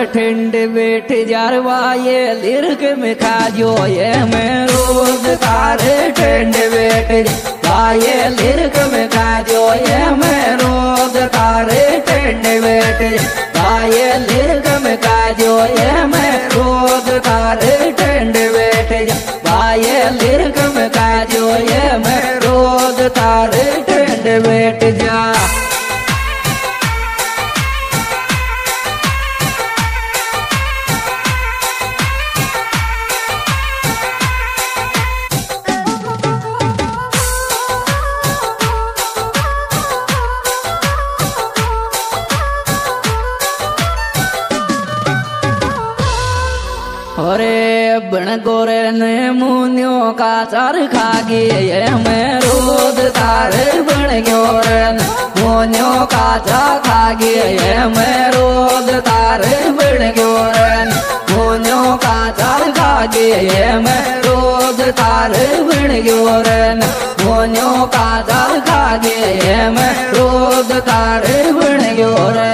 ठंड बैठ जारवा ये लिरक में खा जो ये मैं रोज तारे ठंड बैठ ये लिरक में खा जो ये मैं रोज तारे ठंड बैठ ये लिरक में खा जो ये मैं रोज तारे ठंड बैठ ये लिरक में खा जो ये मैं रोज तारे ठंड बैठ जा। अरे बण गोरे ने मुनियो का चार खा गए मैं रोज तारे बण गोरे मुनियो का चार खा गए मैं रोज तारे बण गोरे मुनियो का चार खा गए मैं रोज तारे बण गोरे मुनियो का चार खा गए मैं रोज तारे बण गोरे।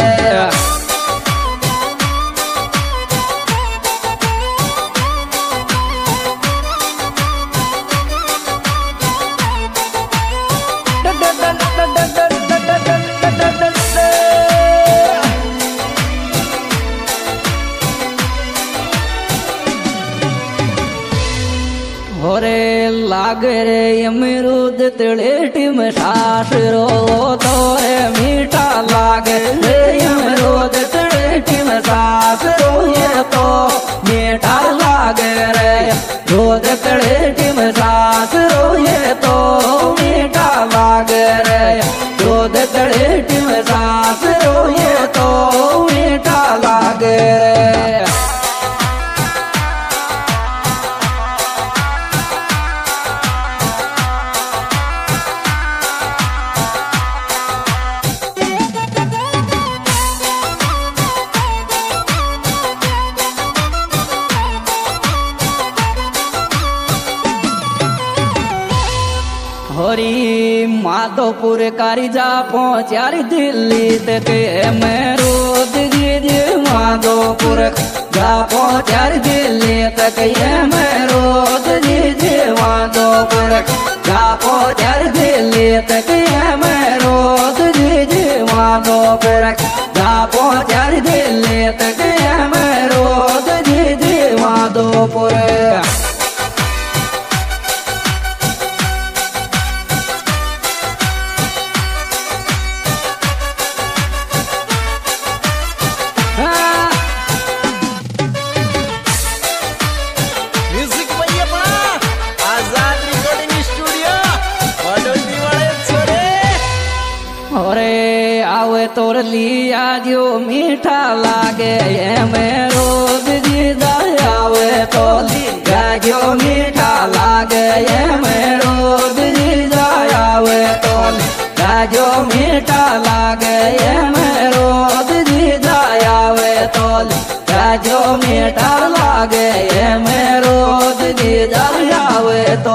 होरे लाग रे अमरूद तलेटी में सास रो तोरे मीठा लाग रे अमरूद तलेटी में सास रो ये तो मीठा लाग रे रोद तलेटी में सास रो ये तो मीठा लाग रे रोद तलेटी में सास रो ये तो मीठा लाग रे। होरी माधोपुर कारिजा पहुंचार दिल्ली तक मैं रोज जी माधोपुर जा पहुंचार दिल्ली तक ये मैं रोज जी माधोपुर जा पहुंचार दिल्ली तक ये मैं रोज जी माधोपुर जा पहुंचार दिल्ली तक ये मैं रोज जी माधोपुर। अरे आवे तोर लिया जो मीठा लागे ये मैं रोज जी आवे तो लिया जो मीठा लागे ये मैं रोज जी आवे तो लिया जो मीठा लागे ये मैं रोज जी आवे तो लिया जो मीठा लागे ये मैं रोज जी आवे तो।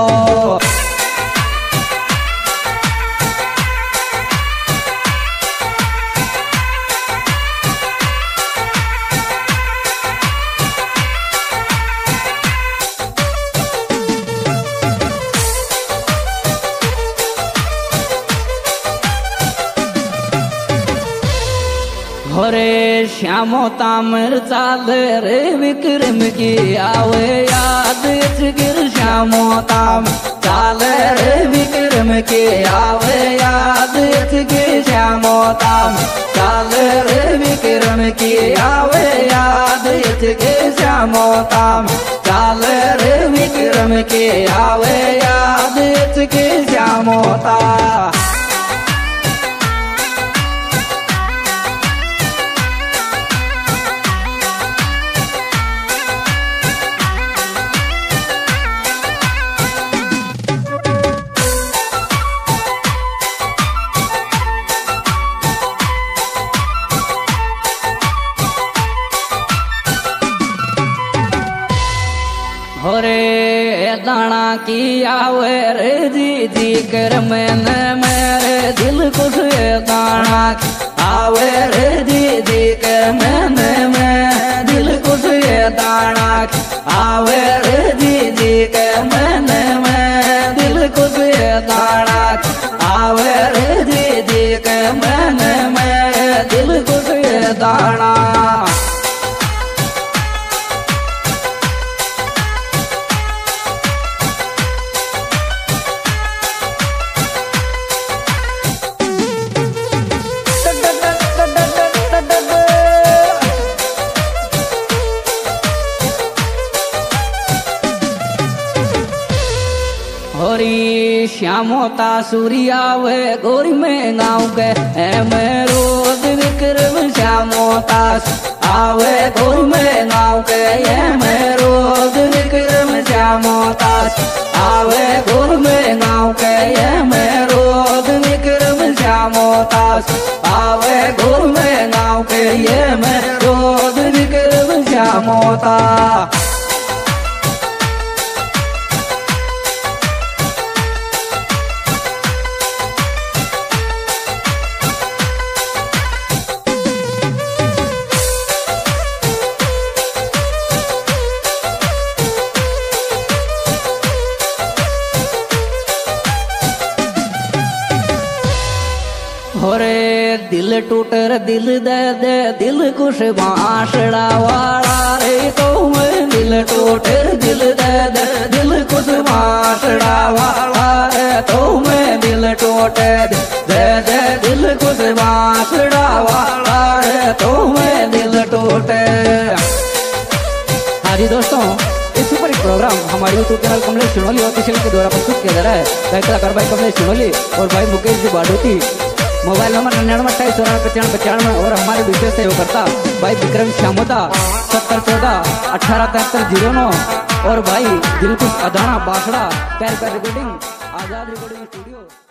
होरे श्यामो तामर चाल रे विक्रम की आवे याद गिर श्यामो ताम चाल रे विक्रम की आवे याद गे श्यामो ताम चाल रे विक्रम की आवे याद गे श्यामो ताम चाल रे विक्रम की आवे याद गे श्यामो ताम। होरे दाना की आवे रे जी कर मैंने मेरे दिल खुश दाना आवे रे जी कर मैंने मैं दाना आवे रे दीदी के मन में दिल खुश दाना आवे रे दीदी के मन में दिल खुश दाना। होरी श्यामोता सूर्या वे गोरी में गाँव के मैं रोज विक्रम श्यामोता आवे गोरी में गाँव के मैं रोज विक्रम श्यामोता आवे गोरी में गाँव के मैं रोज विक्रम श्यामोता आवे गोरी में गाँव के मैं रोज विक्रम श्यामोता। होरे दिल टूटर दिल दे दे दिल कुछ बांसड़ा वाला रे तो मैं दिल टूटर दिल दे दे दिल कुछ बांसड़ा वाला रे तो मैं दिल टूटे दे दे दिल कुछ बांसड़ा वाला रे तो मैं दिल टूटे। हाँ जी दोस्तों, इस सुपर हिट प्रोग्राम हमारे YouTube channel Kamlesh Sonoli official के द्वारा प्रस्तुत किया जा रहा है। कलाकार भाई कमलेश सोनोली और भाई मुकेश जी बाडोती। मोबाइल नंबर 9928949595 और हमारे विशेष सहयोगकर्ता भाई विक्रम श्यामोता 7014187309 और भाई दिलकुश अदाना बासड़ा पैर रिकॉर्डिंग आजाद रिकॉर्डिंग स्टूडियो।